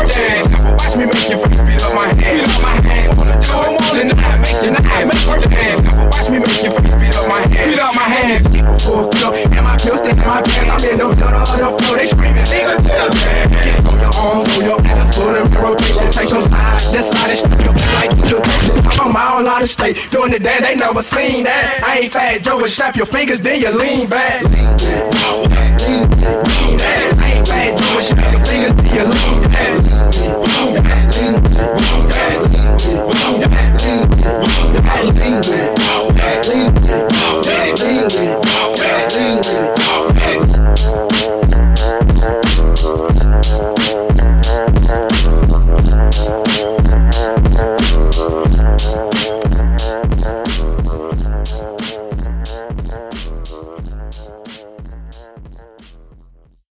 dance. Watch me make your face beat up my hands. Beat up my hands. Do it more than that. Make your eyes make your dance. Watch me make your face beat up my hands. Beat up my hands. People fucked up and my pills stick to my pants. I'm in the gutter of the floor. They screaming, nigga, tell them. Get on your arms, on your ass, put them in rotation. Take your side, that side is like you. I'm all out of state, doing the dance, they never seen that. I ain't Fat Joe, but snap your fingers, then you lean back.